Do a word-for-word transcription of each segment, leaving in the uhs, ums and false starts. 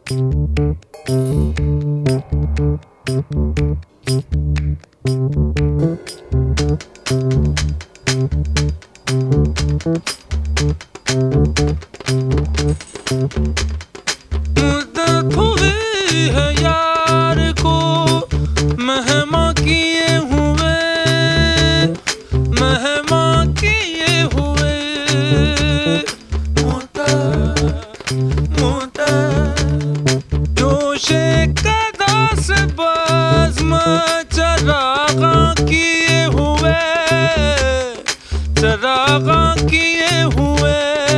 मुद्दत हुई है यार को मेहमा किए हुए, मेहमा किए हुए। मुद्दत मुद्दत जोशे कदा से बज़्म चरागा किए हुए, चरागा किए हुए।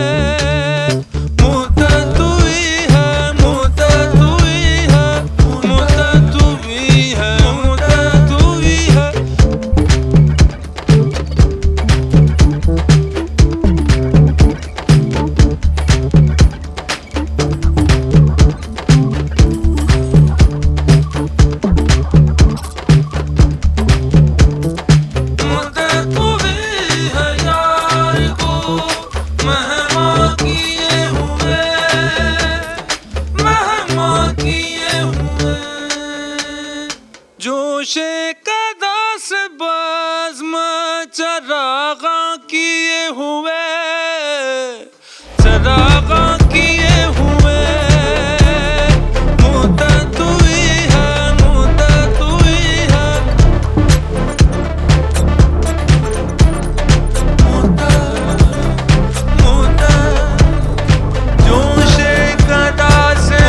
जोशे कदा से बज़्म चरागा किए हुए, चरागा किए हुए। मुद्दत हुई है, मुद्दत हुई है। मुद्दत मुद्दत जोशे कदा से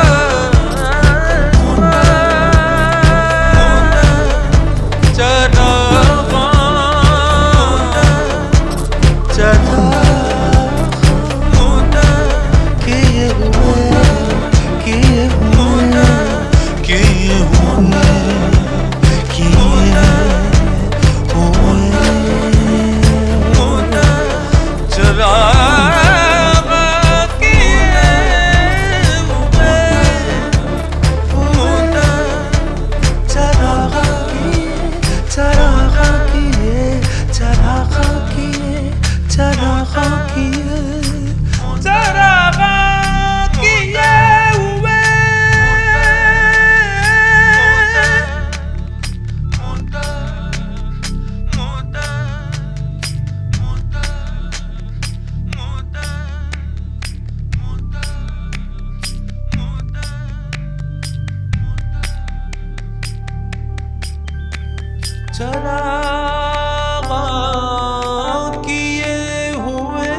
चरागा किए हुए,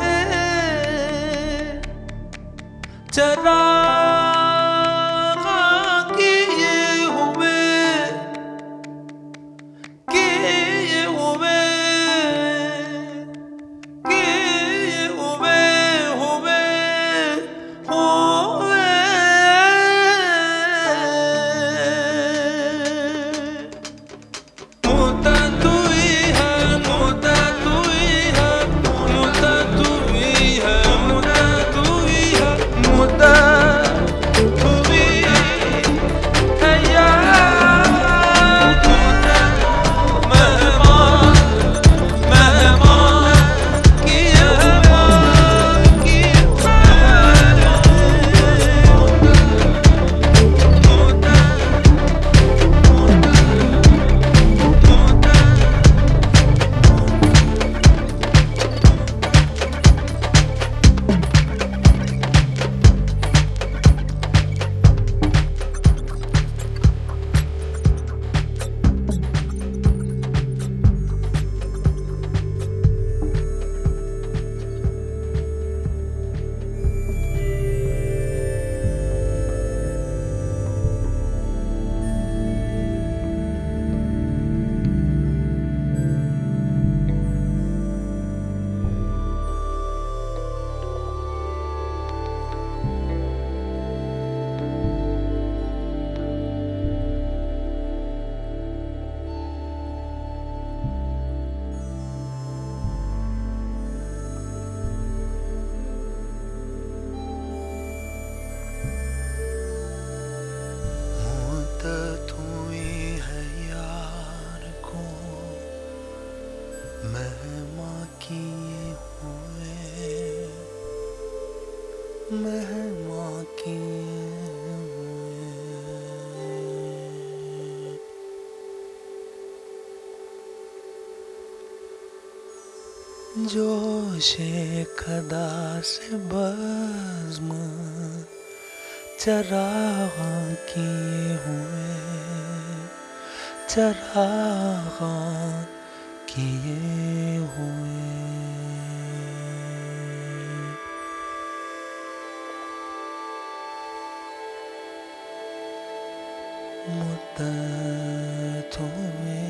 चरागा किए हुए, किए हुए, किए हुए, हुए, हुए। मेहमा की जोशे खदा से बज़्म चराग़ किए हुए, चराग़ किए हुए। मुद्दतों में